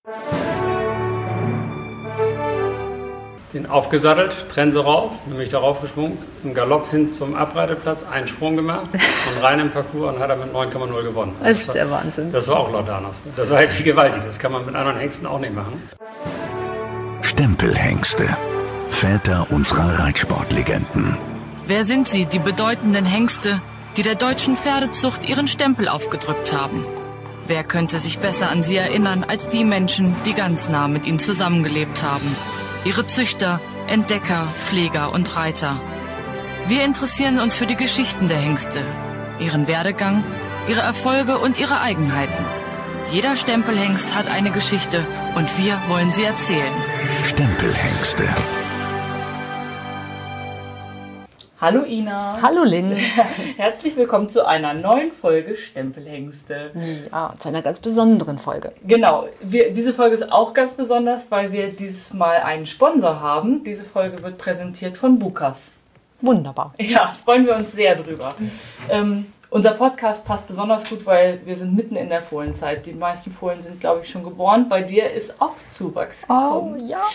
Den aufgesattelt, Trense rauf, nämlich darauf gesprungen, im Galopp hin zum Abreiteplatz, einen Sprung gemacht und rein im Parcours und hat er mit 9,0 gewonnen. Das ist der Wahnsinn. Das war auch Laudanos. Das war halt wie gewaltig, das kann man mit anderen Hengsten auch nicht machen. Stempelhengste, Väter unserer Reitsportlegenden. Wer sind sie, die bedeutenden Hengste, die der deutschen Pferdezucht ihren Stempel aufgedrückt haben? Wer könnte sich besser an sie erinnern als die Menschen, die ganz nah mit ihnen zusammengelebt haben? Ihre Züchter, Entdecker, Pfleger und Reiter. Wir interessieren uns für die Geschichten der Hengste, ihren Werdegang, ihre Erfolge und ihre Eigenheiten. Jeder Stempelhengst hat eine Geschichte und wir wollen sie erzählen. Stempelhengste. Hallo Ina. Hallo Lynn. Herzlich willkommen zu einer neuen Folge Stempelhengste. Ja, zu einer ganz besonderen Folge. Genau, diese Folge ist auch ganz besonders, weil wir dieses Mal einen Sponsor haben. Diese Folge wird präsentiert von Bukas. Wunderbar. Ja, freuen wir uns sehr drüber. Unser Podcast passt besonders gut, weil wir sind mitten in der Fohlenzeit. Die meisten Fohlen sind, glaube ich, schon geboren. Bei dir ist auch Zuwachs gekommen. Oh ja.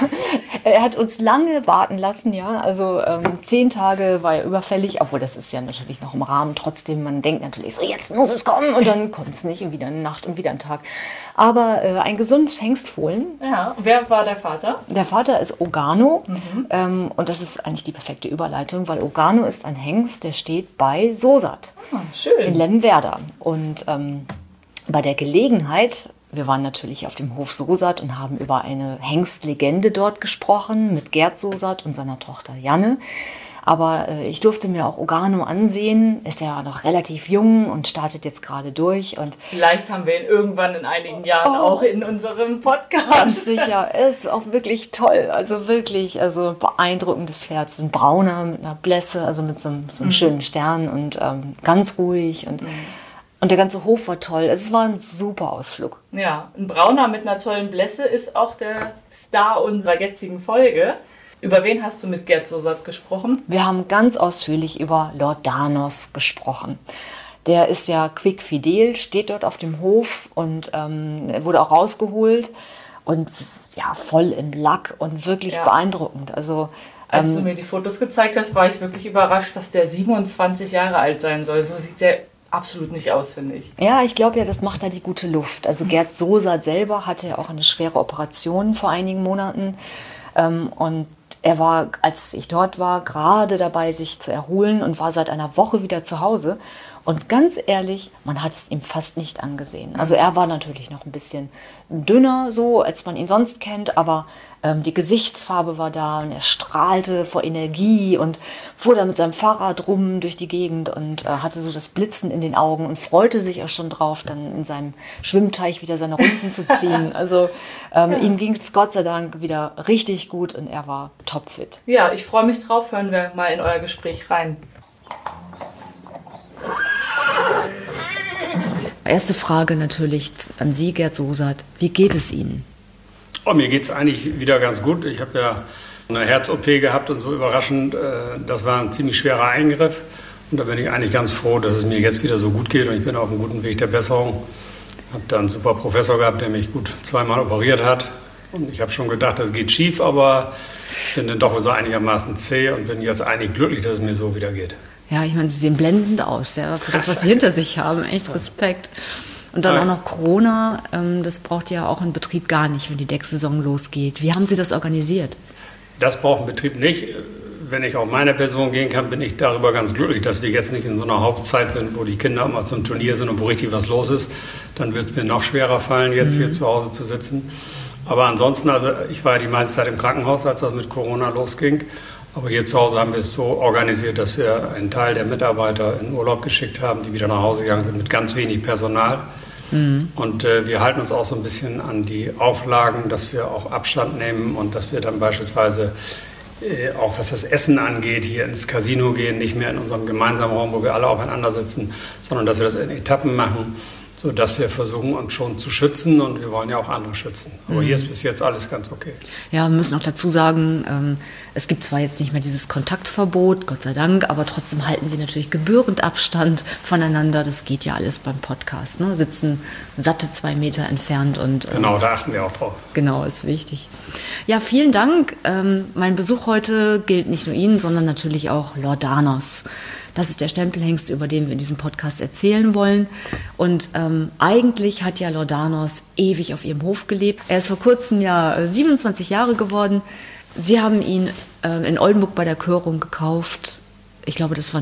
Er hat uns lange warten lassen, ja. Also 10 Tage war er überfällig, obwohl das ist ja natürlich noch im Rahmen. Trotzdem, man denkt natürlich so, jetzt muss es kommen und dann kommt es nicht und wieder eine Nacht und wieder ein Tag. Aber ein gesundes Hengstfohlen. Ja, wer war der Vater? Der Vater ist Ogano und das ist eigentlich die perfekte Überleitung, weil Ogano ist ein Hengst, der steht bei Sosat. Schön. In Lemwerder. Und bei der Gelegenheit, wir waren natürlich auf dem Hof Sosat und haben über eine Hengstlegende dort gesprochen mit Gerd Sosat und seiner Tochter Janne. Aber ich durfte mir auch Ogano ansehen. Ist ja noch relativ jung und startet jetzt gerade durch. Und vielleicht haben wir ihn irgendwann in einigen Jahren auch in unserem Podcast. Ganz sicher, ist auch wirklich toll. Also wirklich, also beeindruckendes Pferd. Ein brauner mit einer Blässe, also mit so einem schönen Stern und ganz ruhig. Und der ganze Hof war toll. Es war ein super Ausflug. Ja, ein brauner mit einer tollen Blässe ist auch der Star unserer jetzigen Folge. Über wen hast du mit Gerd Sosat gesprochen? Wir haben ganz ausführlich über Laudanos gesprochen. Der ist ja quickfidel, steht dort auf dem Hof und wurde auch rausgeholt und ja, voll im Lack und wirklich beeindruckend. Also, als du mir die Fotos gezeigt hast, war ich wirklich überrascht, dass der 27 Jahre alt sein soll. So sieht der absolut nicht aus, finde ich. Ja, ich glaube ja, das macht da die gute Luft. Also Gerd Sosat selber hatte ja auch eine schwere Operation vor einigen Monaten und er war, als ich dort war, gerade dabei, sich zu erholen und war seit einer Woche wieder zu Hause. Und ganz ehrlich, man hat es ihm fast nicht angesehen. Also er war natürlich noch ein bisschen dünner, so als man ihn sonst kennt, aber die Gesichtsfarbe war da und er strahlte vor Energie und fuhr da mit seinem Fahrrad rum durch die Gegend und hatte so das Blitzen in den Augen und freute sich auch schon drauf, dann in seinem Schwimmteich wieder seine Runden zu ziehen. Also ihm ging es Gott sei Dank wieder richtig gut und er war topfit. Ja, ich freue mich drauf. Hören wir mal in euer Gespräch rein. Erste Frage natürlich an Sie, Gerd Sosat. Wie geht es Ihnen? Oh, mir geht es eigentlich wieder ganz gut. Ich habe ja eine Herz-OP gehabt und so überraschend. Das war ein ziemlich schwerer Eingriff. Und da bin ich eigentlich ganz froh, dass es mir jetzt wieder so gut geht. Und ich bin auf einem guten Weg der Besserung. Ich habe da einen super Professor gehabt, der mich gut 2-mal operiert hat. Und ich habe schon gedacht, das geht schief, aber bin dann doch so einigermaßen zäh und bin jetzt eigentlich glücklich, dass es mir so wieder geht. Ja, ich meine, Sie sehen blendend aus, ja, für das, was Sie hinter sich haben. Echt Respekt. Und dann auch noch Corona, das braucht ja auch ein Betrieb gar nicht, wenn die Decksaison losgeht. Wie haben Sie das organisiert? Das braucht ein Betrieb nicht. Wenn ich auf meine Person gehen kann, bin ich darüber ganz glücklich, dass wir jetzt nicht in so einer Hauptzeit sind, wo die Kinder immer zum Turnier sind und wo richtig was los ist. Dann wird es mir noch schwerer fallen, jetzt hier zu Hause zu sitzen. Aber ansonsten, also ich war ja die meiste Zeit im Krankenhaus, als das mit Corona losging. Aber hier zu Hause haben wir es so organisiert, dass wir einen Teil der Mitarbeiter in Urlaub geschickt haben, die wieder nach Hause gegangen sind mit ganz wenig Personal. Und wir halten uns auch so ein bisschen an die Auflagen, dass wir auch Abstand nehmen und dass wir dann beispielsweise auch was das Essen angeht, hier ins Casino gehen, nicht mehr in unserem gemeinsamen Raum, wo wir alle aufeinander sitzen, sondern dass wir das in Etappen machen, sodass wir versuchen, uns schon zu schützen und wir wollen ja auch andere schützen. Aber hier ist bis jetzt alles ganz okay. Ja, wir müssen auch dazu sagen, es gibt zwar jetzt nicht mehr dieses Kontaktverbot, Gott sei Dank, aber trotzdem halten wir natürlich gebührend Abstand voneinander. Das geht ja alles beim Podcast, ne? Sitzen satte 2 Meter entfernt und... Genau, da achten wir auch drauf. Genau, ist wichtig. Ja, vielen Dank. Mein Besuch heute gilt nicht nur Ihnen, sondern natürlich auch Lordanos. Das ist der Stempelhengst, über den wir in diesem Podcast erzählen wollen. Und eigentlich hat ja Lordanos ewig auf ihrem Hof gelebt. Er ist vor kurzem ja 27 Jahre geworden. Sie haben ihn in Oldenburg bei der Körung gekauft. Ich glaube, das war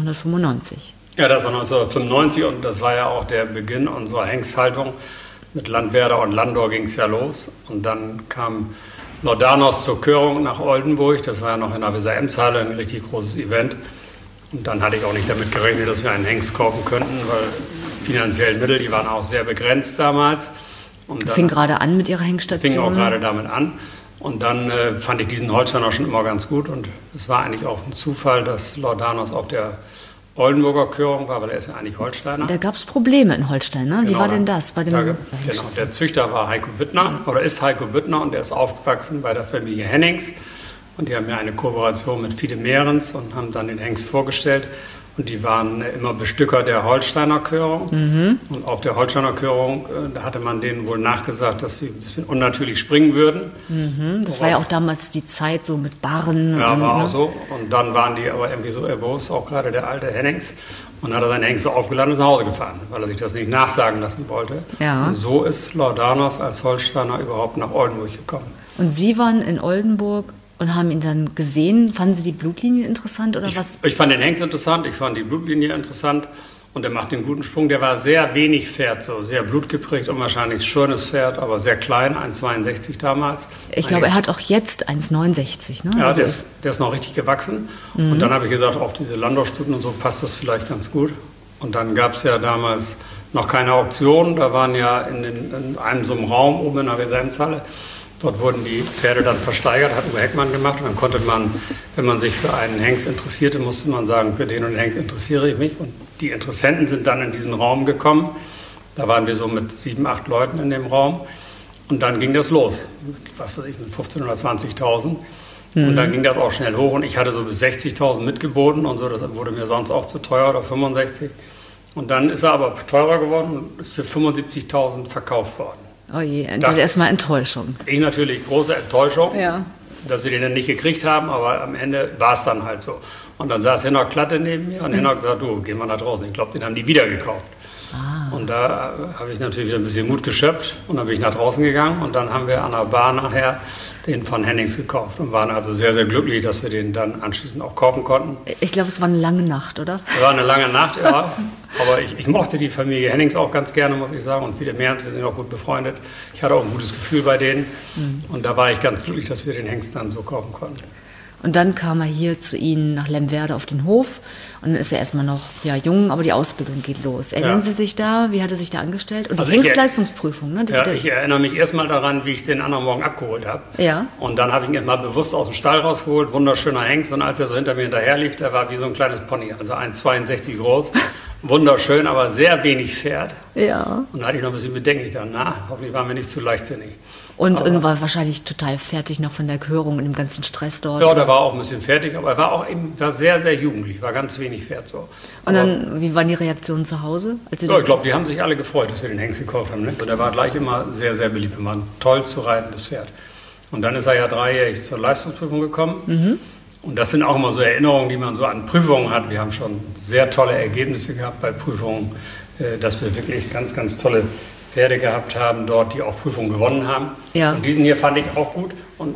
1995. Ja, das war 1995 und das war ja auch der Beginn unserer Hengsthaltung. Mit Landwerder und Landor ging es ja los. Und dann kam Lordanos zur Körung nach Oldenburg. Das war ja noch in der Weser-Ems-Halle, ein richtig großes Event. Und dann hatte ich auch nicht damit gerechnet, dass wir einen Hengst kaufen könnten, weil finanzielle Mittel, die waren auch sehr begrenzt damals. Und dann fing gerade an mit Ihrer Hengststation. Fing auch gerade damit an. Und dann fand ich diesen Holsteiner schon immer ganz gut. Und es war eigentlich auch ein Zufall, dass Lordanos auf der Oldenburger Körung war, weil er ist ja eigentlich Holsteiner. Da gab es Probleme in Holstein, ne? Wie Genau, war denn das? Bei dem genau, der Züchter war Heiko Büttner, oder ist Heiko Büttner, und der ist aufgewachsen bei der Familie Hennings. Und die haben ja eine Kooperation mit Fiete Mehrens und haben dann den Hengst vorgestellt. Und die waren immer Bestücker der Holsteiner Körung. Und auf der Holsteiner Körung, da hatte man denen wohl nachgesagt, dass sie ein bisschen unnatürlich springen würden. Das war ja auch damals die Zeit so mit Barren. Ja, war auch so. Und dann waren die aber irgendwie so erbost, auch gerade der alte Hennings. Und hat er seinen Hengst so aufgeladen und ist nach Hause gefahren, weil er sich das nicht nachsagen lassen wollte. Ja. Und so ist Lordanos als Holsteiner überhaupt nach Oldenburg gekommen. Und Sie waren in Oldenburg und haben ihn dann gesehen. Fanden Sie die Blutlinie interessant oder was? Ich fand den Hengst interessant, ich fand die Blutlinie interessant und er macht den guten Sprung. Der war sehr wenig Pferd, so sehr blutgeprägt und wahrscheinlich schönes Pferd, aber sehr klein, 1,62 damals. Ich glaube, er hat auch jetzt 1,69. Ne? Ja, also der ist noch richtig gewachsen. Und dann habe ich gesagt, auf diese Landorstuten und so passt das vielleicht ganz gut. Und dann gab es ja damals noch keine Auktion. Da waren ja in einem so einem Raum oben in der Weser-Ems-Halle. Dort wurden die Pferde dann versteigert, hat Uwe Heckmann gemacht. Und dann konnte man, wenn man sich für einen Hengst interessierte, musste man sagen, für den und den Hengst interessiere ich mich. Und die Interessenten sind dann in diesen Raum gekommen. Da waren wir so mit 7, 8 Leuten in dem Raum. Und dann ging das los, was weiß ich, mit 15.000 oder 20.000. Und dann ging das auch schnell hoch. Und ich hatte so bis 60.000 mitgeboten und so. Das wurde mir sonst auch zu teuer, oder 65. Und dann ist er aber teurer geworden und ist für 75.000 verkauft worden. Oh je, erstmal Enttäuschung. Ich natürlich große Enttäuschung, Ja. dass wir den dann nicht gekriegt haben, aber am Ende war es dann halt so. Und dann saß Hinnock Klatte neben mir und Hinnock gesagt, du, geh mal nach draußen. Ich glaube, den haben die wieder gekauft. Und da habe ich natürlich wieder ein bisschen Mut geschöpft und dann bin ich nach draußen gegangen und dann haben wir an der Bar nachher den von Hennings gekauft und waren also sehr, sehr glücklich, dass wir den dann anschließend auch kaufen konnten. Ich glaube, es war eine lange Nacht, oder? Es war eine lange Nacht, ja. Aber ich mochte die Familie Hennings auch ganz gerne, muss ich sagen. Und viele mehr, wir sind auch gut befreundet. Ich hatte auch ein gutes Gefühl bei denen. Und da war ich ganz glücklich, dass wir den Hengst dann so kaufen konnten. Und dann kam er hier zu Ihnen nach Lemwerder auf den Hof. Und dann ist er erstmal noch jung, aber die Ausbildung geht los. Erinnern Sie sich da? Wie hat er sich da angestellt? Und die Also Hengstleistungsprüfung, ne? Ich erinnere mich erstmal daran, wie ich den anderen Morgen abgeholt habe. Ja. Und dann habe ich ihn erstmal bewusst aus dem Stall rausgeholt, wunderschöner Hengst. Und als er so hinter mir hinterher lief, der war wie so ein kleines Pony, also 1,62 groß. Wunderschön, aber sehr wenig Pferd. Ja. Und da hatte ich noch ein bisschen bedenklich dann, hoffentlich waren wir nicht zu leichtsinnig. Und war wahrscheinlich total fertig noch von der Körung und dem ganzen Stress dort. Ja, der war auch ein bisschen fertig, aber er war auch war sehr, sehr jugendlich, war ganz wenig Pferd so. Und dann, wie waren die Reaktionen zu Hause? Als Sie ja, ich glaube, die haben sich alle gefreut, dass wir den Hengst gekauft haben. Ne? Und der war gleich immer sehr, sehr beliebt. Er war ein toll zu reitendes Pferd. Und dann ist er ja 3-jährig zur Leistungsprüfung gekommen. Und das sind auch immer so Erinnerungen, die man so an Prüfungen hat. Wir haben schon sehr tolle Ergebnisse gehabt bei Prüfungen, dass wir wirklich ganz, ganz tolle Pferde gehabt haben dort, die auch Prüfungen gewonnen haben. Ja. Und diesen hier fand ich auch gut. Und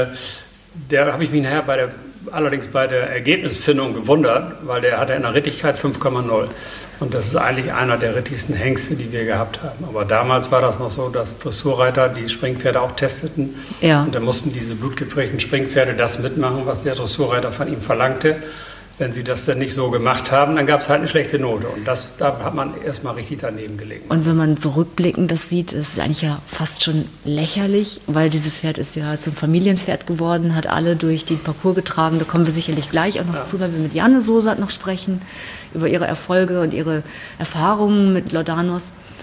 der habe ich mich nachher allerdings bei der Ergebnisfindung gewundert, weil der hatte in der Rittigkeit 5,0. Und das ist eigentlich einer der rittigsten Hengste, die wir gehabt haben. Aber damals war das noch so, dass Dressurreiter die Springpferde auch testeten. Ja. Und dann mussten diese blutgeprägten Springpferde das mitmachen, was der Dressurreiter von ihm verlangte. Wenn sie das dann nicht so gemacht haben, dann gab es halt eine schlechte Note. Und da hat man erstmal richtig daneben gelegen. Und wenn man zurückblickend das sieht, ist es eigentlich ja fast schon lächerlich, weil dieses Pferd ist ja zum Familienpferd geworden, hat alle durch den Parcours getragen. Da kommen wir sicherlich gleich auch noch zu, wenn wir mit Janne Sosat noch sprechen, über ihre Erfolge und ihre Erfahrungen mit Lordanos.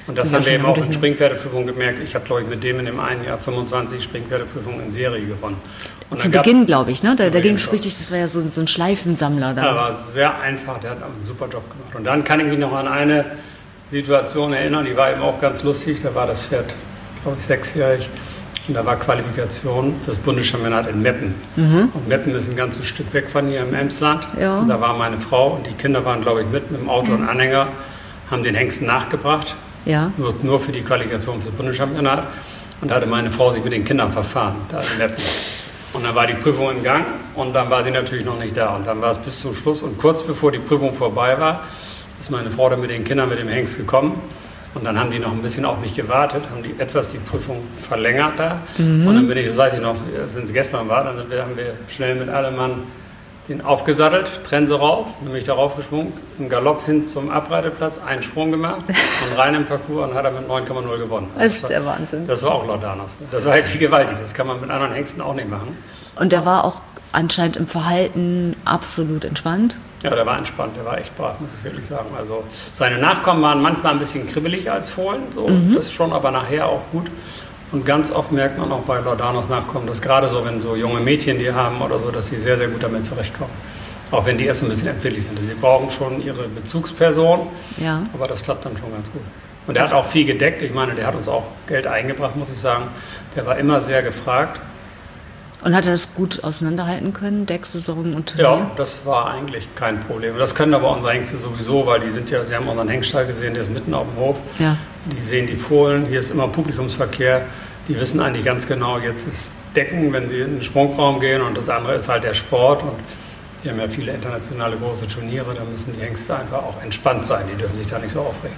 Und das haben wir eben auch in Springpferdeprüfungen gemerkt. Ich habe, glaube ich, mit dem in dem einen Jahr 25 Springpferdeprüfungen in Serie gewonnen. Und zu Beginn, glaube ich, ne? Da ging es richtig, das war ja so ein Schleifensammler. Da war sehr einfach, der hat einen super Job gemacht. Und dann kann ich mich noch an eine Situation erinnern, die war eben auch ganz lustig. Da war das Pferd, glaube ich, 6-jährig. Und da war Qualifikation für das Bundeschampionat in Meppen. Und Meppen ist ein ganzes Stück weg von hier im Emsland. Ja. Und da war meine Frau und die Kinder waren, glaube ich, mit dem Auto und Anhänger, haben den Hengsten nachgebracht. Ja. Nur für die Qualifikation für das Bundeschampionat. Und da hatte meine Frau sich mit den Kindern verfahren, da in Meppen. Und dann war die Prüfung im Gang und dann war sie natürlich noch nicht da. Und dann war es bis zum Schluss. Und kurz bevor die Prüfung vorbei war, ist meine Frau dann mit den Kindern mit dem Hengst gekommen. Und dann haben die noch ein bisschen auf mich gewartet, haben die etwas die Prüfung verlängert da. Und dann bin ich, das weiß ich noch, wenn es gestern war, dann haben wir schnell mit allem Mann den aufgesattelt, Trense rauf, nämlich darauf geschwungen, im Galopp hin zum Abreiteplatz, einen Sprung gemacht und rein im Parcours und hat er mit 9,0 gewonnen. Das ist der Wahnsinn. Das war auch Laudanos. Das war halt gewaltig, das kann man mit anderen Hengsten auch nicht machen. Und der war auch anscheinend im Verhalten absolut entspannt? Ja, der war entspannt, der war echt brav, muss ich wirklich sagen. Also seine Nachkommen waren manchmal ein bisschen kribbelig als Fohlen, so, das schon, aber nachher auch gut. Und ganz oft merkt man auch bei Laudanos Nachkommen, dass gerade so, wenn so junge Mädchen die haben oder so, dass sie sehr, sehr gut damit zurechtkommen. Auch wenn die erst ein bisschen empfindlich sind. Sie brauchen schon ihre Bezugsperson, aber das klappt dann schon ganz gut. Und der hat auch viel gedeckt. Ich meine, der hat uns auch Geld eingebracht, muss ich sagen. Der war immer sehr gefragt. Und hat er das gut auseinanderhalten können, Decksaison und Turnier? Ja, das war eigentlich kein Problem. Das können aber unsere Hengste sowieso, weil die sind ja, Sie haben unseren Hengststall gesehen, der ist mitten auf dem Hof. Ja. Die sehen die Fohlen, hier ist immer Publikumsverkehr. Die wissen eigentlich ganz genau, jetzt ist Decken, wenn sie in den Sprungraum gehen und das andere ist halt der Sport. Und wir haben ja viele internationale große Turniere, da müssen die Hengste einfach auch entspannt sein, die dürfen sich da nicht so aufregen.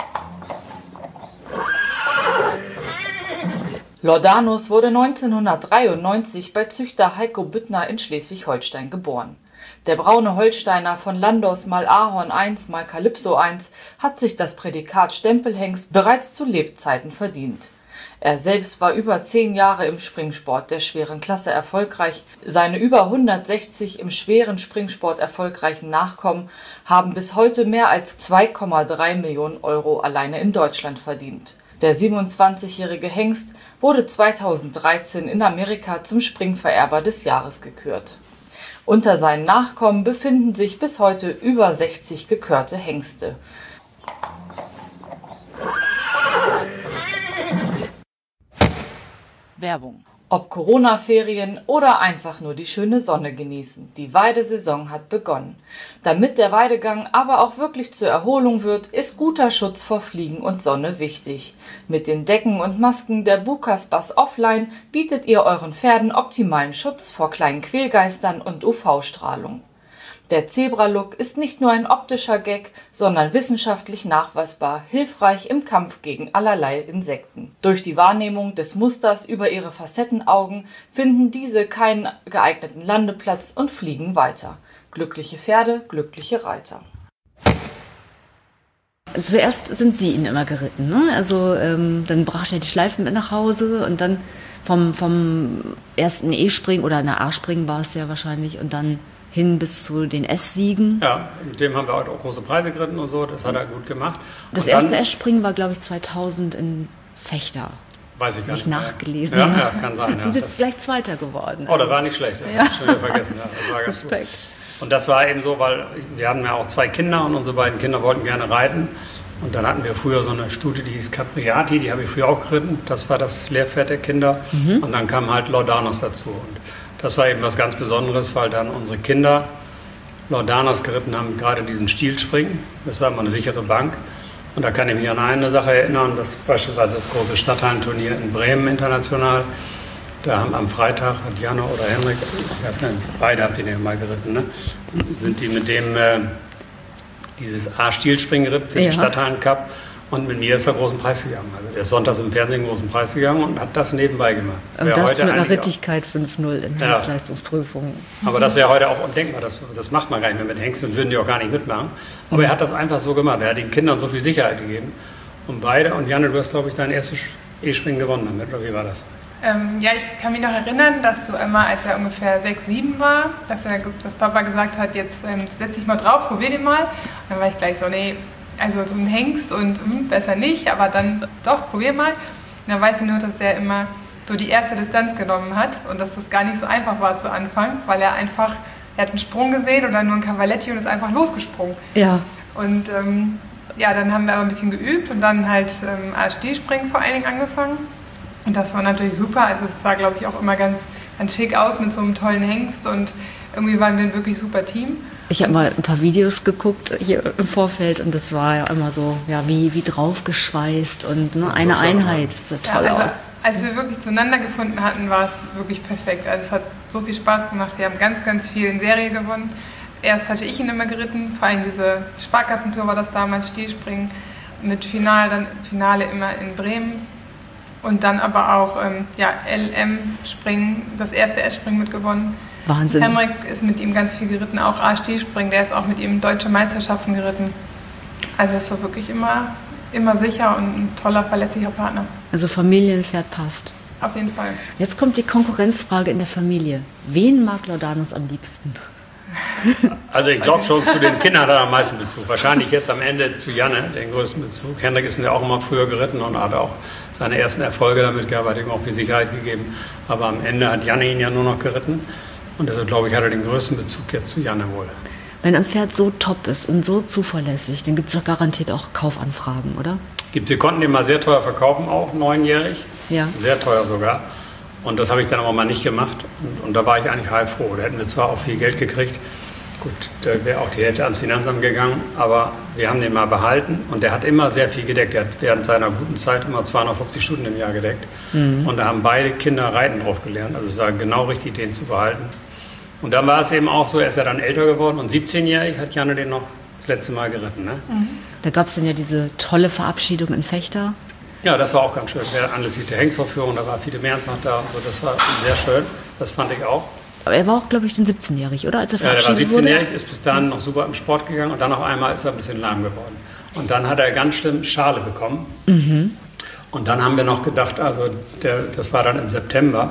Laudanos wurde 1993 bei Züchter Heiko Büttner in Schleswig-Holstein geboren. Der braune Holsteiner von Landos mal Ahorn 1 mal Calypso 1 hat sich das Prädikat Stempelhengst bereits zu Lebzeiten verdient. Er selbst war über 10 Jahre im Springsport der schweren Klasse erfolgreich. Seine über 160 im schweren Springsport erfolgreichen Nachkommen haben bis heute mehr als 2,3 Millionen Euro alleine in Deutschland verdient. Der 27-jährige Hengst wurde 2013 in Amerika zum Springvererber des Jahres gekürt. Unter seinen Nachkommen befinden sich bis heute über 60 gekürte Hengste. Werbung. Ob Corona-Ferien oder einfach nur die schöne Sonne genießen, die Weidesaison hat begonnen. Damit der Weidegang aber auch wirklich zur Erholung wird, ist guter Schutz vor Fliegen und Sonne wichtig. Mit den Decken und Masken der Bukas Bass Offline bietet ihr euren Pferden optimalen Schutz vor kleinen Quälgeistern und UV-Strahlung. Der Zebra-Look ist nicht nur ein optischer Gag, sondern wissenschaftlich nachweisbar hilfreich im Kampf gegen allerlei Insekten. Durch die Wahrnehmung des Musters über ihre Facettenaugen finden diese keinen geeigneten Landeplatz und fliegen weiter. Glückliche Pferde, glückliche Reiter. Zuerst sind Sie ihn immer geritten, ne? Also dann brachte er die Schleifen mit nach Hause und dann vom ersten E-Springen oder einer A-Springen war es ja wahrscheinlich und dann hin bis zu den S-Siegen. Ja, mit dem haben wir heute auch große Preise geritten und so, das hat er gut gemacht. Das erste S-Springen war, glaube ich, 2000 in Fechter. Weiß ich gar nicht. Habe ich nachgelesen. Ja, kann sein. Sind jetzt gleich Zweiter geworden. Oh, das war nicht schlecht. Ja. Ich schon wieder vergessen. Ja, das war ganz gut. Und das war eben so, weil wir hatten ja auch 2 Kinder und unsere beiden Kinder wollten gerne reiten. Und dann hatten wir früher so eine Stute, die hieß Capriati, die habe ich früher auch geritten. Das war das Lehrpferd der Kinder. Und dann kam halt Laudanos dazu. Und das war eben was ganz Besonderes, weil dann unsere Kinder Laudanos geritten haben, gerade diesen Stielspringen. Das war immer eine sichere Bank. Und da kann ich mich an eine Sache erinnern, das beispielsweise das große Stadthallenturnier in Bremen international. Da haben am Freitag, hat Janne oder Henrik, ich weiß gar nicht, beide habt ihr ja mal geritten, ne? Sind die mit dem dieses A-Stielspringen geritten für den Stadthallen-Cup. Und mit mir ist er großen Preis gegangen. Also der ist sonntags im Fernsehen großen Preis gegangen und hat das nebenbei gemacht. Und das mit einer Rittigkeit 5-0 in Hengstleistungsprüfungen. Aber das wäre heute auch undenkbar. Das macht man gar nicht mehr mit Hengsten, würden die auch gar nicht mitmachen. Aber er hat das einfach so gemacht. Er hat den Kindern so viel Sicherheit gegeben. Und beide, und Janne, du hast, glaube ich, dein erstes E-Springen gewonnen damit, oder wie war das? Ja, ich kann mich noch erinnern, dass du einmal, als er ungefähr 6, 7 war, dass Papa gesagt hat, jetzt setz dich mal drauf, probier den mal. Und dann war ich gleich so, nee, also so ein Hengst und besser nicht, aber dann doch, probier mal. Und dann weiß ich nur, dass der immer so die erste Distanz genommen hat und dass das gar nicht so einfach war zu Anfang, weil er hat einen Sprung gesehen oder nur ein Cavaletti und ist einfach losgesprungen. Ja. Und dann haben wir aber ein bisschen geübt und dann halt ASD-Springen vor allen Dingen angefangen. Und das war natürlich super. Also es sah, glaube ich, auch immer ganz schick aus mit so einem tollen Hengst und irgendwie waren wir ein wirklich super Team. Ich habe mal ein paar Videos geguckt hier im Vorfeld und das war ja immer so, ja, wie draufgeschweißt und ne, eine Einheit. Das sah toll aus. Als wir wirklich zueinander gefunden hatten, war es wirklich perfekt. Also es hat so viel Spaß gemacht. Wir haben ganz, ganz viel in Serie gewonnen. Erst hatte ich ihn immer geritten, vor allem diese Sparkassentour war das damals, Stilspringen, mit Finale immer in Bremen. Und dann aber auch LM-Springen, das erste S-Springen mitgewonnen. Wahnsinn. Henrik ist mit ihm ganz viel geritten, auch ASD-Springen, der ist auch mit ihm deutsche Meisterschaften geritten. Also es war wirklich immer sicher und ein toller, verlässlicher Partner. Also Familienpferd passt. Auf jeden Fall. Jetzt kommt die Konkurrenzfrage in der Familie. Wen mag Laudanus am liebsten? Also ich glaube schon, zu den Kindern hat er am meisten Bezug. Wahrscheinlich jetzt am Ende zu Janne den größten Bezug. Henrik ist ja auch immer früher geritten und hat auch seine ersten Erfolge damit gehabt, hat ihm auch viel Sicherheit gegeben. Aber am Ende hat Janne ihn ja nur noch geritten. Und deshalb glaube ich, hat er den größten Bezug jetzt zu Janne wohl. Wenn ein Pferd so top ist und so zuverlässig, dann gibt es doch garantiert auch Kaufanfragen, oder? Wir konnten den mal sehr teuer verkaufen, auch 9-jährig. Ja. Sehr teuer sogar. Und das habe ich dann aber mal nicht gemacht. Und da war ich eigentlich heilfroh. Da hätten wir zwar auch viel Geld gekriegt. Gut, da wäre auch die Hälfte ans Finanzamt gegangen. Aber wir haben den mal behalten. Und der hat immer sehr viel gedeckt. Der hat während seiner guten Zeit immer 250 Stunden im Jahr gedeckt. Und da haben beide Kinder Reiten drauf gelernt. Also es war genau richtig, den zu behalten. Und dann war es eben auch so, er ist ja dann älter geworden. Und 17-jährig hat Janne den noch das letzte Mal geritten. Ne? Da gab es dann ja diese tolle Verabschiedung in Fechter. Ja, das war auch ganz schön. Anlässlich der Hengstvorführung, da war viele Merz noch da und so. Das war sehr schön. Das fand ich auch. Aber er war auch, glaube ich, dann 17-jährig, oder? Als er verabschiedet wurde? Ja, der war 17-jährig, wurde? ist bis dahin noch super im Sport gegangen und dann auf einmal ist er ein bisschen lahm geworden. Und dann hat er ganz schlimm Schale bekommen. Und dann haben wir noch gedacht, also das war dann im September,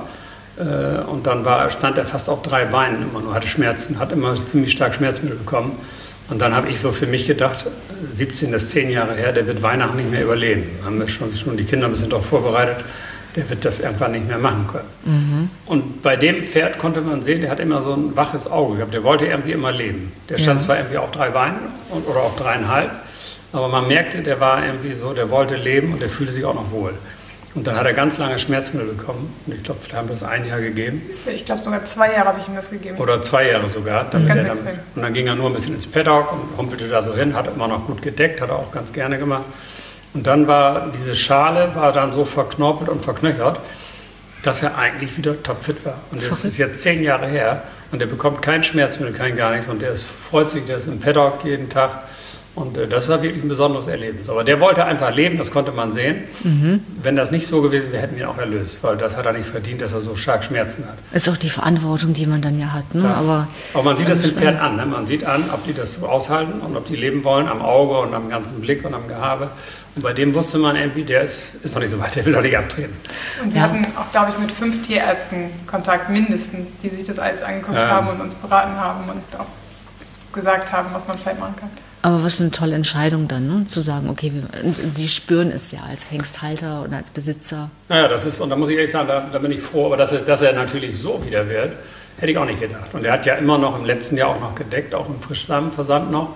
und dann stand er fast auf 3 Beinen immer nur, hatte Schmerzen, hat immer ziemlich stark Schmerzmittel bekommen. Und dann habe ich so für mich gedacht, 17, das ist 10 Jahre her, der wird Weihnachten nicht mehr überleben. Haben wir schon die Kinder ein bisschen darauf vorbereitet, der wird das irgendwann nicht mehr machen können. Und bei dem Pferd konnte man sehen, der hat immer so ein waches Auge gehabt, der wollte irgendwie immer leben. Der stand zwar irgendwie auf 3 Beinen oder auf 3,5, aber man merkte, der war irgendwie so, der wollte leben und der fühlte sich auch noch wohl. Und dann hat er ganz lange Schmerzmittel bekommen. Und ich glaube, wir haben das 1 Jahr gegeben. Ich glaube, sogar 2 Jahre habe ich ihm das gegeben. Oder 2 Jahre sogar. Ganz extrem. Und dann ging er nur ein bisschen ins Paddock und humpelte da so hin, hat immer noch gut gedeckt, hat er auch ganz gerne gemacht. Und dann war diese Schale dann so verknorpelt und verknöchert, dass er eigentlich wieder topfit war. Und das ist jetzt 10 Jahre her und er bekommt kein Schmerzmittel, kein gar nichts. Und der freut sich, der ist im Paddock jeden Tag. Und das war wirklich ein besonderes Erlebnis. Aber der wollte einfach leben, das konnte man sehen. Wenn das nicht so gewesen wäre, hätten wir ihn auch erlöst, weil das hat er nicht verdient, dass er so stark Schmerzen hat. Ist auch die Verantwortung, die man dann ja hat. Ne? Ja. Aber man sieht das dem Pferd an. Ne? Man sieht an, ob die das so aushalten und ob die leben wollen, am Auge und am ganzen Blick und am Gehabe. Und bei dem wusste man irgendwie, der ist noch nicht so weit, der will doch nicht abtreten. Und wir hatten auch, glaube ich, mit 5 Tierärzten Kontakt mindestens, die sich das alles angeguckt haben und uns beraten haben und auch gesagt haben, was man vielleicht machen kann. Aber was eine tolle Entscheidung dann, ne? Zu sagen, okay, Sie spüren es ja als Hengsthalter oder als Besitzer. Naja, das ist, und da muss ich ehrlich sagen, da bin ich froh, aber dass er natürlich so wieder wird, hätte ich auch nicht gedacht. Und er hat ja immer noch im letzten Jahr auch noch gedeckt, auch im Frischsamenversand noch.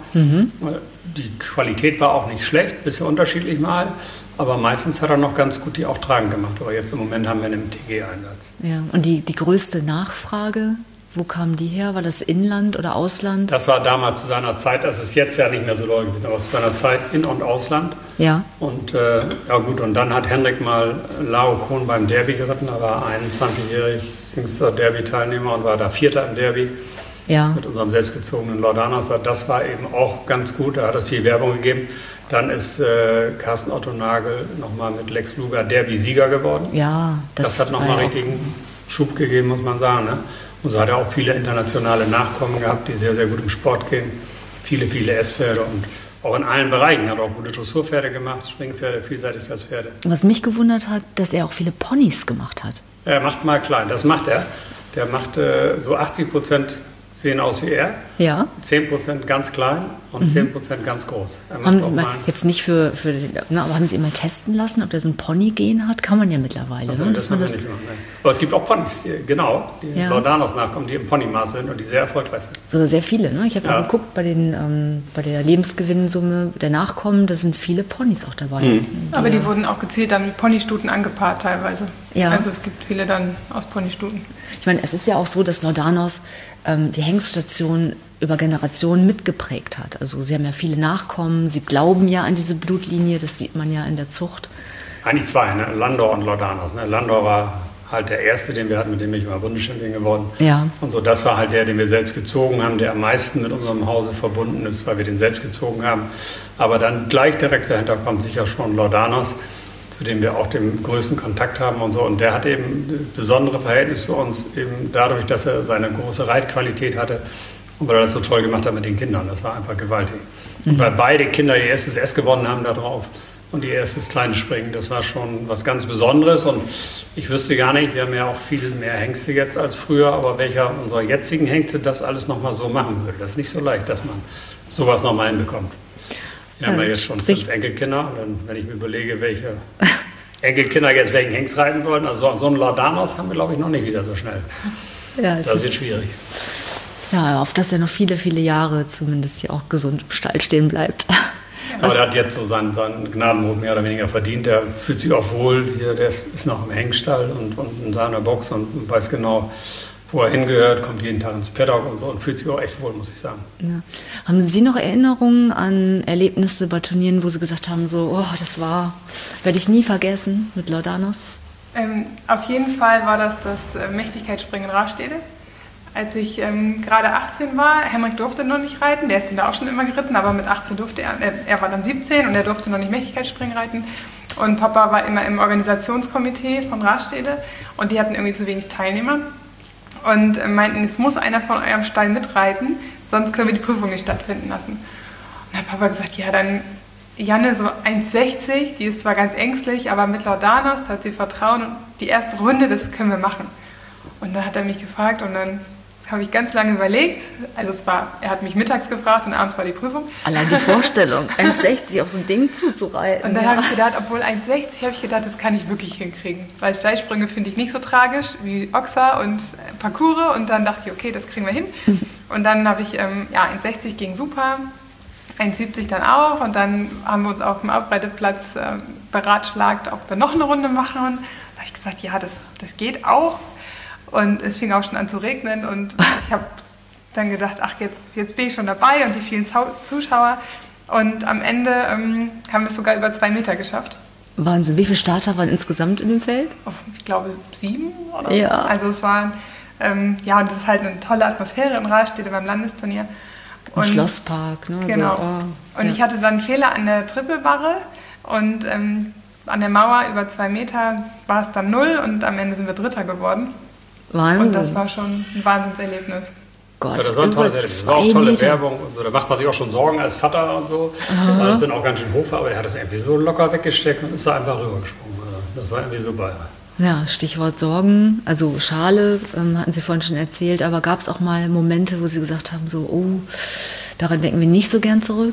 Die Qualität war auch nicht schlecht, bisschen unterschiedlich mal, aber meistens hat er noch ganz gut die auch tragen gemacht. Aber jetzt im Moment haben wir einen TG-Einsatz. Ja, und die größte Nachfrage, wo kam die her? War das Inland oder Ausland? Das war damals zu seiner Zeit, das ist jetzt ja nicht mehr so doll gewesen, aber zu seiner Zeit In- und Ausland. Ja. Und ja gut, und dann hat Henrik mal Laocoon beim Derby geritten, er war 21-jährig, jüngster Derby-Teilnehmer und war da Vierter im Derby. Ja. Mit unserem selbstgezogenen Laudanus. Das war eben auch ganz gut, da hat es viel Werbung gegeben. Dann ist Carsten Otto Nagel nochmal mit Lex Luger Derby-Sieger geworden. Ja, das hat nochmal richtigen Schub gegeben, muss man sagen. Ne? Und so hat er auch viele internationale Nachkommen gehabt, die sehr, sehr gut im Sport gehen. Viele, viele S-Pferde und auch in allen Bereichen. Er hat auch gute Dressurpferde gemacht, Springpferde, Vielseitigkeitspferde. Was mich gewundert hat, dass er auch viele Ponys gemacht hat. Er macht mal klein, das macht er. Der macht so 80% sehen aus wie er. Ja. 10% ganz klein und 10% ganz groß. Haben Sie mal, jetzt nicht für aber haben Sie ihn mal testen lassen, ob der so ein Pony-Gen hat? Kann man ja mittlerweile. Also, ne? das kann man nicht machen. Ne? Aber es gibt auch Ponys, die Laudanos nachkommen, die im Ponymaß sind und die sehr erfolgreich sind. So sehr viele, ne? Ich habe mal geguckt, bei der Lebensgewinnsumme der Nachkommen, da sind viele Ponys auch dabei. Aber die wurden auch gezielt dann mit Ponystuten angepaart teilweise. Ja. Also es gibt viele dann aus Ponystuten. Ich meine, es ist ja auch so, dass Laudanos die Hengststation über Generationen mitgeprägt hat. Also sie haben ja viele Nachkommen, sie glauben ja an diese Blutlinie, das sieht man ja in der Zucht. Eigentlich zwei, ne? Landor und Laudanos. Ne? Landor war halt der erste, den wir hatten, mit dem bin ich mal Bundeschampion geworden. Ja. Und so, das war halt der, den wir selbst gezogen haben, der am meisten mit unserem Hause verbunden ist, weil wir den selbst gezogen haben. Aber dann gleich direkt dahinter kommt sicher schon Laudanos, zu dem wir auch den größten Kontakt haben und so. Und der hat eben besondere Verhältnisse zu uns, eben dadurch, dass er seine große Reitqualität hatte und weil er das so toll gemacht hat mit den Kindern. Das war einfach gewaltig. Und weil beide Kinder ihr erstes S gewonnen haben da drauf und ihr erstes kleines Springen, das war schon was ganz Besonderes. Und ich wüsste gar nicht, wir haben ja auch viel mehr Hengste jetzt als früher, aber welcher unserer jetzigen Hengste das alles nochmal so machen würde. Das ist nicht so leicht, dass man sowas nochmal hinbekommt. Wir haben ja jetzt schon 5 Enkelkinder. Und dann, wenn ich mir überlege, welche Enkelkinder jetzt welchen Hengst reiten sollten, also so einen Laudanos haben wir, glaube ich, noch nicht wieder so schnell. Ja, das wird schwierig. Ja, auf dass er noch viele, viele Jahre zumindest hier auch gesund im Stall stehen bleibt. Aber der hat jetzt so seinen Gnadenbrot mehr oder weniger verdient. Der fühlt sich auch wohl hier, der ist noch im Hengstall und in seiner Box und weiß genau, wo er hingehört, kommt jeden Tag ins Paddock und so und fühlt sich auch echt wohl, muss ich sagen. Ja. Haben Sie noch Erinnerungen an Erlebnisse bei Turnieren, wo Sie gesagt haben, so, oh, werde ich nie vergessen mit Laudanos? Auf jeden Fall war das Mächtigkeitsspringen in Rastede. Als ich gerade 18 war, Henrik durfte noch nicht reiten, der ist da auch schon immer geritten, aber mit 18 durfte er war dann 17 und er durfte noch nicht Mächtigkeitsspringen reiten. Und Papa war immer im Organisationskomitee von Rastede und die hatten irgendwie zu wenig Teilnehmer. Und meinten, es muss einer von eurem Stall mitreiten, sonst können wir die Prüfung nicht stattfinden lassen. Und dann hat Papa gesagt, ja dann Janne so 1,60, die ist zwar ganz ängstlich, aber mit Laudanos, da hat sie Vertrauen und die erste Runde, das können wir machen. Und dann hat er mich gefragt und dann habe ich ganz lange überlegt. Also er hat mich mittags gefragt und abends war die Prüfung. Allein die Vorstellung, 1,60 auf so ein Ding zuzureiten. Und dann habe ich gedacht, obwohl 1,60, habe ich gedacht, das kann ich wirklich hinkriegen. Weil Steilsprünge finde ich nicht so tragisch wie Ochser und Parcours. Und dann dachte ich, okay, das kriegen wir hin. Und dann habe ich, 1,60 ging super, 1,70 dann auch. Und dann haben wir uns auf dem Abreiteplatz beratschlagt, ob wir noch eine Runde machen. Und da habe ich gesagt, ja, das geht auch. Und es fing auch schon an zu regnen und ich habe dann gedacht, ach, jetzt bin ich schon dabei und die vielen Zuschauer. Und am Ende haben wir es sogar über 2 Meter geschafft. Wahnsinn, wie viele Starter waren insgesamt in dem Feld? Ich glaube 7 oder ja. Also es war, und das ist halt eine tolle Atmosphäre in Rastede beim Landesturnier. Im Schlosspark, ne? Genau. So, und ich hatte dann einen Fehler an der Trippelbarre und an der Mauer über 2 Meter war es dann 0 und am Ende sind wir Dritter geworden. Wahnsinn. Und das war schon ein Wahnsinnserlebnis. Gott, ja, das war ein tolles Erlebnis. Das war auch tolle Werbung und so. Da macht man sich auch schon Sorgen als Vater und so. Das ist dann auch ganz schön hoch, aber er hat das irgendwie so locker weggesteckt und ist da einfach rübergesprungen. Das war irgendwie super. Ja, Stichwort Sorgen, also Schale, hatten Sie vorhin schon erzählt, aber gab es auch mal Momente, wo Sie gesagt haben, so, oh, daran denken wir nicht so gern zurück?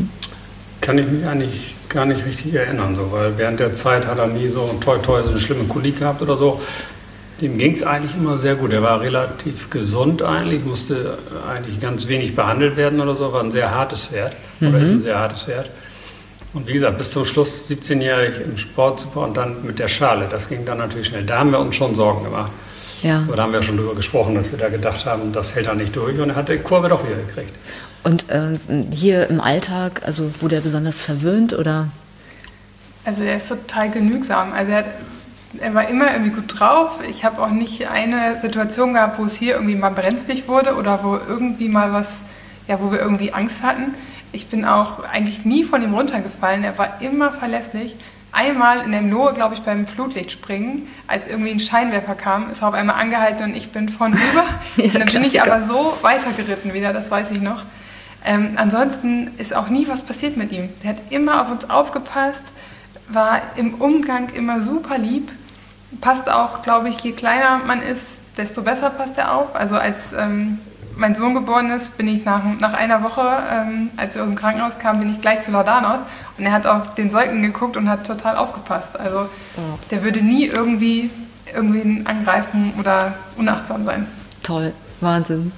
Kann ich mich eigentlich gar nicht richtig erinnern, so, weil während der Zeit hat er nie so so eine schlimme Kolik gehabt oder so. Dem ging es eigentlich immer sehr gut. Er war relativ gesund eigentlich, musste eigentlich ganz wenig behandelt werden oder so, war ein sehr hartes Pferd oder ist ein sehr hartes Pferd. Und wie gesagt, bis zum Schluss 17-jährig im Sport super und dann mit der Schale, das ging dann natürlich schnell. Da haben wir uns schon Sorgen gemacht. Ja. Aber da haben wir schon drüber gesprochen, dass wir da gedacht haben, das hält er nicht durch und er hat die Kurve doch wieder gekriegt. Und hier im Alltag, also wurde er besonders verwöhnt oder? Also er ist total genügsam. Also er war immer irgendwie gut drauf. Ich habe auch nicht eine Situation gehabt, wo es hier irgendwie mal brenzlig wurde oder wo irgendwie mal was, wo wir irgendwie Angst hatten. Ich bin auch eigentlich nie von ihm runtergefallen. Er war immer verlässlich. Einmal in dem Lohe, glaube ich, beim Flutlichtspringen, als irgendwie ein Scheinwerfer kam, ist er auf einmal angehalten und ich bin vorn rüber. Und dann bin ich aber so weitergeritten wieder, das weiß ich noch. Ansonsten ist auch nie was passiert mit ihm. Der hat immer auf uns aufgepasst, war im Umgang immer super lieb. Passt auch, glaube ich, je kleiner man ist, desto besser passt er auf. Also als mein Sohn geboren ist, bin ich nach einer Woche, als wir aus dem Krankenhaus kamen, bin ich gleich zu Laudanos. Und er hat auf den Säugling geguckt und hat total aufgepasst. Also der würde nie irgendwie angreifen oder unachtsam sein. Toll, Wahnsinn.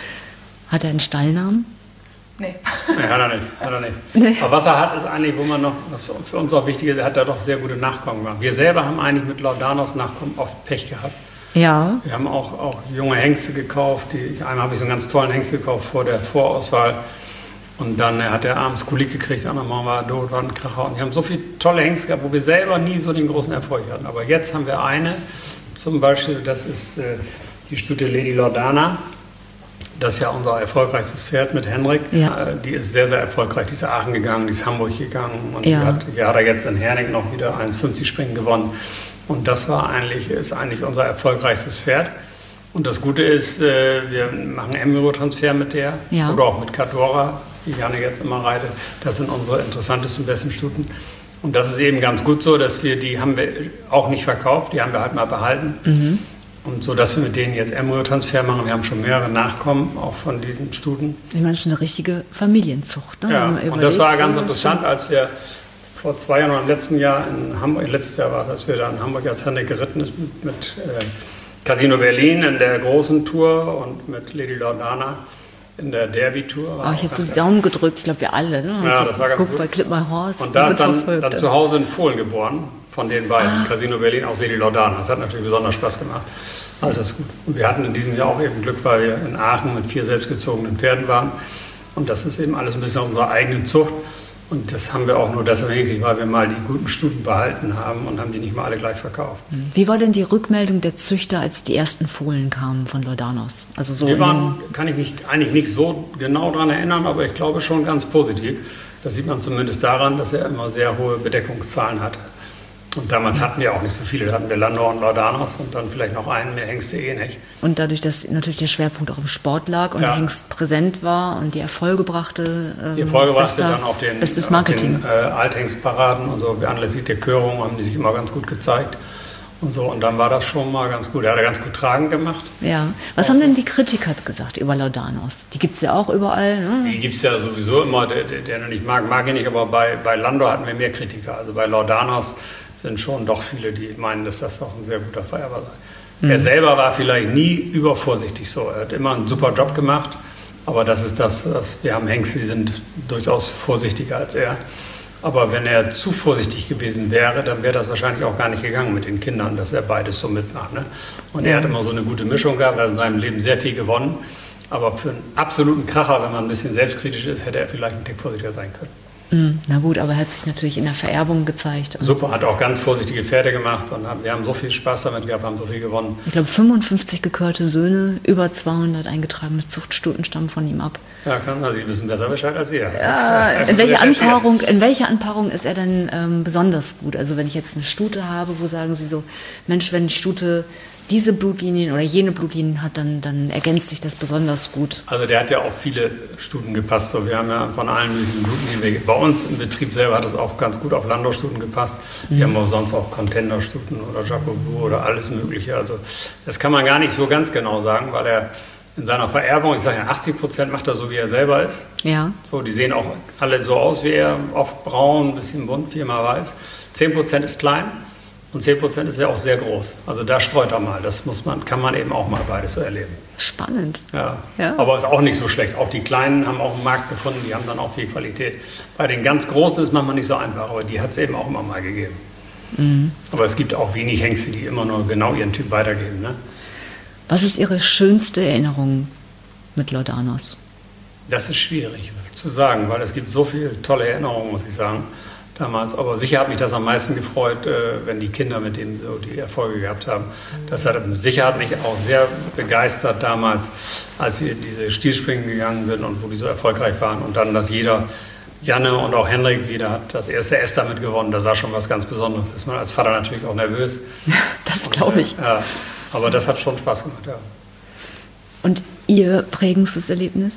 Hat er einen Stallnamen? Nee. Nee, hat er nicht. Nee. Aber was er hat, ist eigentlich, wo man noch, was für uns auch wichtig ist, er hat da doch sehr gute Nachkommen gemacht. Wir selber haben eigentlich mit Laudanos Nachkommen oft Pech gehabt. Ja. Wir haben auch junge Hengste gekauft. Einmal habe ich so einen ganz tollen Hengst gekauft vor der Vorauswahl. Und dann hat er abends Kolik gekriegt, andermal war er tot, war ein Kracher. Und wir haben so viele tolle Hengste gehabt, wo wir selber nie so den großen Erfolg hatten. Aber jetzt haben wir eine, zum Beispiel, das ist die Stute Lady Laudana. Das ist ja unser erfolgreichstes Pferd mit Henrik. Ja. Die ist sehr, sehr erfolgreich. Die ist Aachen gegangen, die ist Hamburg gegangen. Und die hat er jetzt in Herning noch wieder 1,50 Springen gewonnen. Und das ist eigentlich unser erfolgreichstes Pferd. Und das Gute ist, wir machen Embryo-Transfer mit der. Ja. Oder auch mit Cadora, die Janne jetzt immer reitet. Das sind unsere interessantesten, besten Stuten. Und das ist eben ganz gut so, dass die haben wir auch nicht verkauft. Die haben wir halt mal behalten. Mhm. Und so, dass wir mit denen jetzt Embryo-Transfer machen. Wir haben schon mehrere Nachkommen, auch von diesen Stuten. Ich meine, das ist eine richtige Familienzucht. Ne? Ja, und das war ganz interessant, als wir vor 2 Jahren oder im letzten Jahr in Hamburg, letztes Jahr war es, als wir da in Hamburg als Henrik geritten ist mit Casino Berlin in der großen Tour und mit Lady Laudana in der Derby-Tour. Ich habe so die Daumen gedrückt, ich glaube wir alle. Ne? Ja, das war ganz gut. Bei Clip My Horse. Und da ist dann zu Hause in Fohlen geboren. Von den beiden, Casino Berlin auch Lady Laudana. Das hat natürlich besonders Spaß gemacht. Also das ist gut. Und wir hatten in diesem Jahr auch eben Glück, weil wir in Aachen mit 4 selbstgezogenen Pferden waren. Und das ist eben alles ein bisschen unserer eigenen Zucht. Und das haben wir auch nur deshalb hingekriegt, weil wir mal die guten Stuten behalten haben und haben die nicht mal alle gleich verkauft. Wie war denn die Rückmeldung der Züchter, als die ersten Fohlen kamen von Laudanos? Also so kann ich mich eigentlich nicht so genau daran erinnern, aber ich glaube schon ganz positiv. Das sieht man zumindest daran, dass er immer sehr hohe Bedeckungszahlen hat. Und damals hatten wir auch nicht so viele. Da hatten wir Landor und Laudanos und dann vielleicht noch einen, mehr Hengste nicht. Und dadurch, dass natürlich der Schwerpunkt auch im Sport lag und der Hengst präsent war und die Erfolge brachte, dann auch den Althengstparaden und so. Anlässlich der Körung haben die sich immer ganz gut gezeigt. Und so, und dann war das schon mal ganz gut. Er hat ganz gut tragend gemacht. Ja. Was haben denn die Kritiker gesagt über Laudanos? Die gibt es ja auch überall. Ne? Die gibt es ja sowieso immer. Der nicht mag ihn nicht, aber bei Landor hatten wir mehr Kritiker. Also bei Laudanos sind schon doch viele, die meinen, dass das doch ein sehr guter Vererber sei. Er selber war vielleicht nie übervorsichtig so. Er hat immer einen super Job gemacht. Aber das ist das, wir haben Hengste, die sind durchaus vorsichtiger als er. Aber wenn er zu vorsichtig gewesen wäre, dann wäre das wahrscheinlich auch gar nicht gegangen mit den Kindern, dass er beides so mitmacht. Ne? Und er hat immer so eine gute Mischung gehabt, er hat in seinem Leben sehr viel gewonnen. Aber für einen absoluten Kracher, wenn man ein bisschen selbstkritisch ist, hätte er vielleicht ein Tick vorsichtiger sein können. Na gut, aber er hat sich natürlich in der Vererbung gezeigt. Super, hat auch ganz vorsichtige Pferde gemacht und wir haben so viel Spaß damit gehabt, haben so viel gewonnen. Ich glaube 55 gekörte Söhne, über 200 eingetragene Zuchtstuten stammen von ihm ab. Ja, Sie wissen besser Bescheid als ihr. Ja, in welcher Anpaarung ist er denn besonders gut? Also wenn ich jetzt eine Stute habe, wo sagen Sie so, Mensch, wenn die Stute diese Blutlinien oder jene Blutlinien hat, dann ergänzt sich das besonders gut. Also der hat ja auf viele Stuten gepasst. So, wir haben ja von allen möglichen Blutlinien. Bei uns im Betrieb selber hat es auch ganz gut auf Landor-Stuten gepasst. Wir haben auch sonst auch Contender-Stuten oder Jacobu oder alles Mögliche. Also das kann man gar nicht so ganz genau sagen, weil er in seiner Vererbung, ich sage ja, 80% macht er so, wie er selber ist. Ja. So, die sehen auch alle so aus wie er, oft braun, ein bisschen bunt, 4-mal weiß. 10% ist klein. Und 10% ist ja auch sehr groß. Also da streut er mal. Das kann man eben auch mal beides so erleben. Spannend. Ja. Aber ist auch nicht so schlecht. Auch die Kleinen haben auch einen Markt gefunden, die haben dann auch viel Qualität. Bei den ganz Großen ist manchmal nicht so einfach, aber die hat es eben auch immer mal gegeben. Mhm. Aber es gibt auch wenig Hengste, die immer nur genau ihren Typ weitergeben. Ne? Was ist Ihre schönste Erinnerung mit Laudanos? Das ist schwierig zu sagen, weil es gibt so viele tolle Erinnerungen, muss ich sagen. Damals, aber sicher hat mich das am meisten gefreut, wenn die Kinder mit dem so die Erfolge gehabt haben. Das hat sicher hat mich auch sehr begeistert damals, als sie diese Stilspringen gegangen sind und wo die so erfolgreich waren. Und dann, dass Janne und auch Henrik, jeder hat das erste S damit gewonnen. Das war schon was ganz Besonderes. Ist man als Vater natürlich auch nervös. Das glaube ich. Ja, aber das hat schon Spaß gemacht, ja. Und Ihr prägendstes Erlebnis?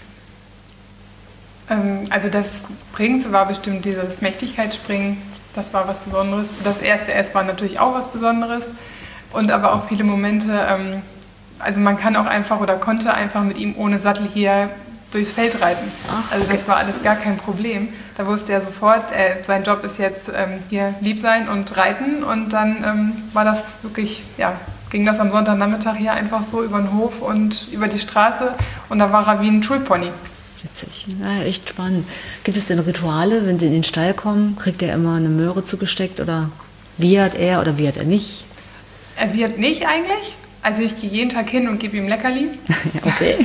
Also das prägendste war bestimmt dieses Mächtigkeitsspringen. Das war was Besonderes. Das erste S war natürlich auch was Besonderes. Und aber auch viele Momente, Also man kann auch einfach oder konnte einfach mit ihm ohne Sattel hier durchs Feld reiten. Ach, also okay. das war alles gar kein Problem. Da wusste er sofort, sein Job ist jetzt hier lieb sein und reiten. Und dann war das wirklich, ja, ging das am Sonntagnachmittag hier einfach so über den Hof und über die Straße. Und da war er wie ein Schulpony. Witzig, ja, echt spannend. Gibt es denn Rituale, wenn Sie in den Stall kommen? Kriegt er immer eine Möhre zugesteckt oder wiehert er oder wiehert er nicht? Er wiehert nicht eigentlich. Also ich gehe jeden Tag hin und gebe ihm Leckerli. Okay.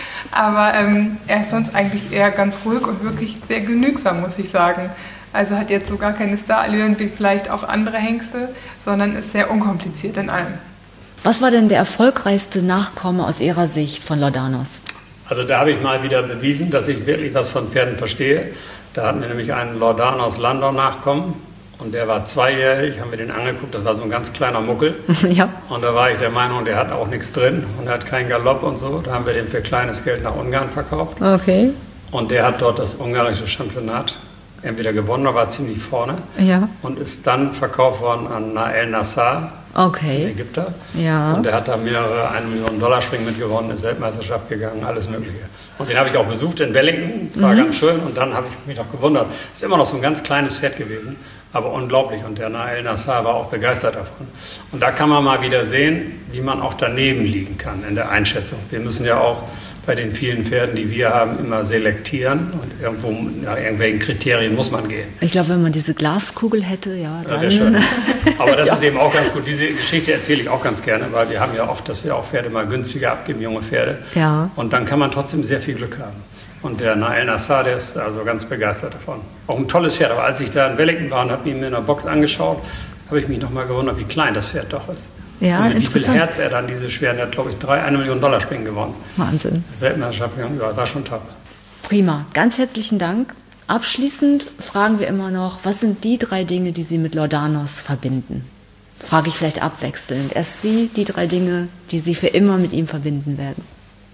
Aber er ist sonst eigentlich eher ganz ruhig und wirklich sehr genügsam, muss ich sagen. Also hat jetzt so gar keine Starallüren wie vielleicht auch andere Hengste, sondern ist sehr unkompliziert in allem. Was war denn der erfolgreichste Nachkomme aus Ihrer Sicht von Laudanos? Also da habe ich mal wieder bewiesen, dass ich wirklich was von Pferden verstehe. Da hatten wir nämlich einen Laudanos Landau-Nachkommen. Und der war 2-jährig, haben wir den angeguckt, das war so ein ganz kleiner Muckel. Ja. Und da war ich der Meinung, der hat auch nichts drin und er hat keinen Galopp und so. Da haben wir den für kleines Geld nach Ungarn verkauft. Okay. Und der hat dort das ungarische Championat entweder gewonnen, oder war ziemlich vorne. Ja. Und ist dann verkauft worden an Nael Nassar, Okay. Ägypter. Ja. Und der hat da mehrere $1 Million Springen mitgewonnen, ist Weltmeisterschaft gegangen, alles Mögliche. Und den habe ich auch besucht in Wellington, war ganz schön. Und dann habe ich mich doch gewundert. Ist immer noch so ein ganz kleines Pferd gewesen, aber unglaublich. Und der Nael Nassar war auch begeistert davon. Und da kann man mal wieder sehen, wie man auch daneben liegen kann in der Einschätzung. Wir müssen ja auch bei den vielen Pferden, die wir haben, immer selektieren. Und irgendwo nach irgendwelchen Kriterien muss man gehen. Ich glaube, wenn man diese Glaskugel hätte, ja, Ja, dann... wäre schön. Aber das ist eben auch ganz gut. Diese Geschichte erzähle ich auch ganz gerne, weil wir haben ja oft, dass wir auch Pferde mal günstiger abgeben, junge Pferde. Ja. Und dann kann man trotzdem sehr viel Glück haben. Und der Nael Nassar, der ist also ganz begeistert davon. Auch ein tolles Pferd. Aber als ich da in Wellington war und habe ihn mir in der Box angeschaut, habe ich mich noch mal gewundert, wie klein das Pferd doch ist. Ja, und wie viel interessant. Herz er dann diese schweren, der hat glaube ich $1 Million Springen gewonnen. Wahnsinn. Das Weltmeisterschaft, ja, war schon top. Prima, ganz herzlichen Dank. Abschließend fragen wir immer noch, was sind die 3 Dinge, die Sie mit Laudanos verbinden? Frage ich vielleicht abwechselnd. Erst Sie, die 3 Dinge, die Sie für immer mit ihm verbinden werden.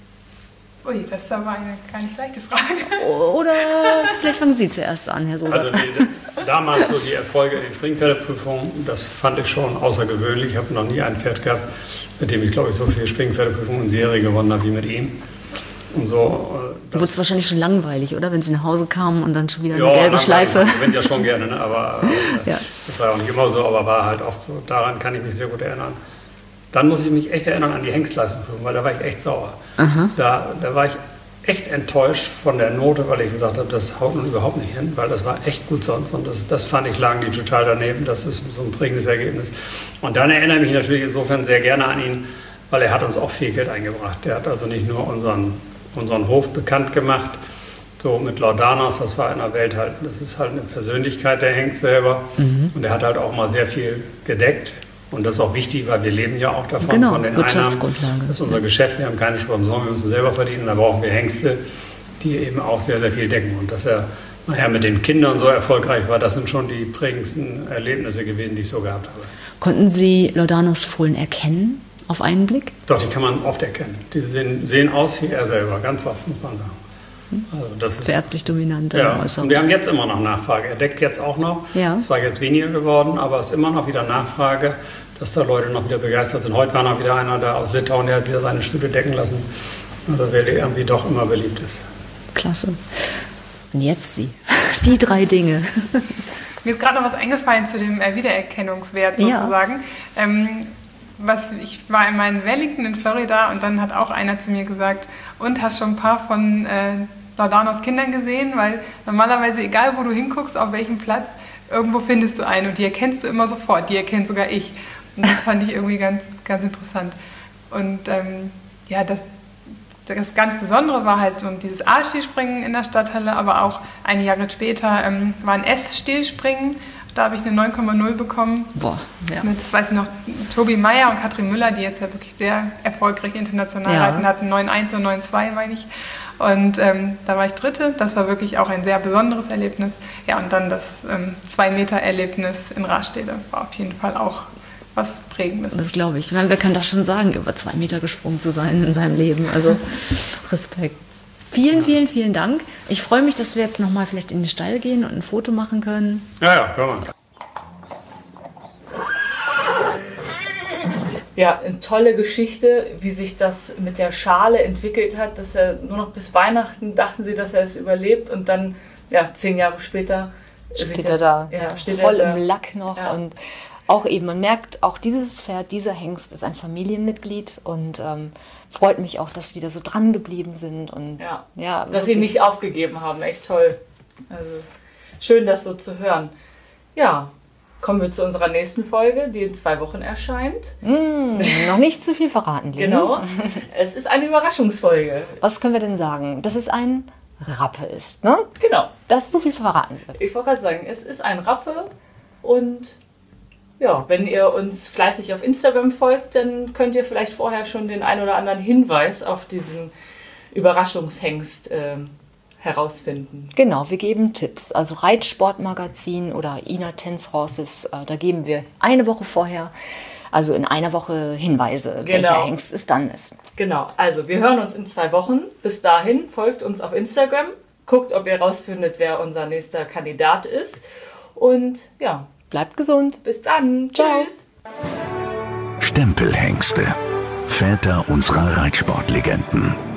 Ui, das ist aber eine gar nicht leichte Frage. Oder vielleicht fangen Sie zuerst an, Herr Sober. Also damals so die Erfolge in den Springpferdeprüfungen, das fand ich schon außergewöhnlich. Ich habe noch nie ein Pferd gehabt, mit dem ich glaube ich so viele Springpferdeprüfungen in Serie gewonnen habe wie mit ihm. Und so. Wurde es wahrscheinlich schon langweilig, oder? Wenn Sie nach Hause kamen und dann schon wieder eine ja, gelbe Schleife. Ich gewinne ja schon gerne, ne? Aber Ja. das war auch nicht immer so, aber war halt oft so. Daran kann ich mich sehr gut erinnern. Dann muss ich mich echt erinnern an die Hengstleistungsprüfung, weil da war ich echt sauer. Da war ich echt enttäuscht von der Note, weil ich gesagt habe, das haut nun überhaupt nicht hin, weil das war echt gut sonst. Und das fand ich, lagen die total daneben. Das ist so ein prägendes Ergebnis. Und dann erinnere ich mich natürlich insofern sehr gerne an ihn, weil er hat uns auch viel Geld eingebracht. Der hat also nicht nur unseren Hof bekannt gemacht, so mit Laudanos, das war in der Welt halt, das ist halt eine Persönlichkeit, der Hengst selber. Und er hat halt auch mal sehr viel gedeckt. Und das ist auch wichtig, weil wir leben ja auch davon, Genau, von den Einnahmen. Wirtschaftsgrundlage. Das ist unser Geschäft, wir haben keine Sponsoren, wir müssen selber verdienen. Da brauchen wir Hengste, die eben auch sehr, sehr viel decken. Und dass er nachher mit den Kindern so erfolgreich war, das sind schon die prägendsten Erlebnisse gewesen, die ich so gehabt habe. Konnten Sie Laudanos Fohlen erkennen, auf einen Blick? Doch, die kann man oft erkennen. Die sehen aus wie er selber, ganz oft, muss man sagen. Also das ist, Vererbt sich dominant. ja, und wir haben jetzt immer noch Nachfrage. Er deckt jetzt auch noch. Ja. Es war jetzt weniger geworden, aber es ist immer noch wieder Nachfrage, dass da Leute noch wieder begeistert sind. Heute war noch wieder einer da aus Litauen, der hat wieder seine Stühle decken lassen. Also weil der irgendwie doch immer beliebt ist. Klasse. Und jetzt Sie. Die 3 Dinge. Mir ist gerade noch was eingefallen zu dem Wiedererkennungswert Ja. sozusagen. Ich war einmal in Wellington in Florida und dann hat auch einer zu mir gesagt, und hast schon ein paar von Laudanos Kindern gesehen? Weil normalerweise, egal wo du hinguckst, auf welchem Platz, irgendwo findest du einen und die erkennst du immer sofort, die erkennt sogar ich. Und das fand ich irgendwie ganz, ganz interessant. Und ja, das ganz Besondere war halt so dieses A-Skispringen in der Stadthalle, aber auch einige Jahre später war ein S-Stilspringen. Da habe ich eine 9,0 bekommen. Boah, ja. Mit, das weiß ich noch, Tobi Meyer und Katrin Müller, die jetzt ja wirklich sehr erfolgreich international Ja. reiten, hatten 9,1 und 9,2, meine ich. Und da war ich Dritte. Das war wirklich auch ein sehr besonderes Erlebnis. Ja, und dann das 2-Meter-Erlebnis in Rastede war auf jeden Fall auch was Prägendes. Das glaube ich. Ich meine, wer kann das schon sagen, über 2 Meter gesprungen zu sein in seinem Leben? Also Respekt. Vielen, vielen, vielen Dank. Ich freue mich, dass wir jetzt nochmal vielleicht in den Stall gehen und ein Foto machen können. Ja, hör mal. Ja, eine tolle Geschichte, wie sich das mit der Schale entwickelt hat, dass er nur noch bis Weihnachten dachten sie, dass er es überlebt und dann, ja, 10 Jahre später steht er da, steht voll er da. im Lack noch. Ja. Und auch eben, man merkt, auch dieses Pferd, dieser Hengst ist ein Familienmitglied und freut mich auch, dass die da so dran geblieben sind. Und, ja, dass sie nicht aufgegeben haben, echt toll. Also schön, das so zu hören. Ja, kommen wir zu unserer nächsten Folge, die in 2 Wochen erscheint. Noch nicht zu viel verraten, Lynn. Genau, es ist eine Überraschungsfolge. Was können wir denn sagen? Dass es ein Rappe ist, ne? Genau. Dass so viel verraten wird. Ich wollte gerade sagen, es ist ein Rappe und ja, wenn ihr uns fleißig auf Instagram folgt, dann könnt ihr vielleicht vorher schon den ein oder anderen Hinweis auf diesen Überraschungshengst herausfinden. Genau, wir geben Tipps. Also Reitsportmagazin oder Ina Tense Horses, da geben wir eine Woche vorher, also in einer Woche Hinweise, welcher Hengst es dann ist. Genau, also wir hören uns in 2 Wochen. Bis dahin folgt uns auf Instagram, guckt, ob ihr rausfindet, wer unser nächster Kandidat ist und ja. Bleibt gesund. Bis dann. Ciao. Tschüss. Stempelhengste. Väter unserer Reitsportlegenden.